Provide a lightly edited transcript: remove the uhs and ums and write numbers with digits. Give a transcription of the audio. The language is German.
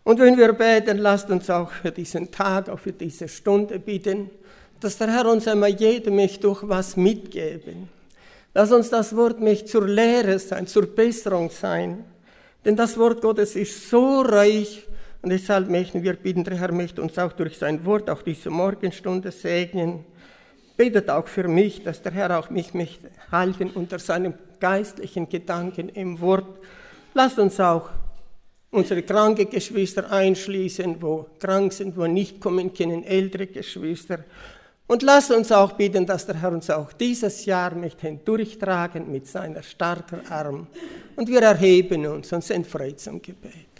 Und wenn wir beten, lasst uns auch für diesen Tag, auch für diese Stunde bitten, dass der Herr uns einmal jedem möchte durch was mitgeben. Lass uns das Wort nicht zur Lehre sein, zur Besserung sein. Denn das Wort Gottes ist so reich und deshalb möchten wir bitten, der Herr möchte uns auch durch sein Wort, auch diese Morgenstunde segnen. Betet auch für mich, dass der Herr auch mich möchte halten unter seinem geistlichen Gedanken im Wort. Lasst uns auch unsere kranken Geschwister einschließen, wo krank sind, wo nicht kommen können, ältere Geschwister. Und lasst uns auch bitten, dass der Herr uns auch dieses Jahr möchte durchtragen mit seiner starken Arm. Und wir erheben uns und sind frei zum Gebet.